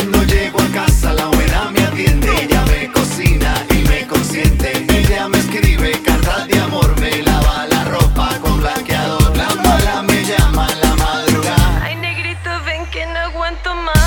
Cuando llego a casa la buena me atiende, ella me cocina y me consiente. Ella me escribe cartas de amor, me lava la ropa con blanqueador. La mala me llama en la madrugada. Ay, negrito, ven que no aguanto más.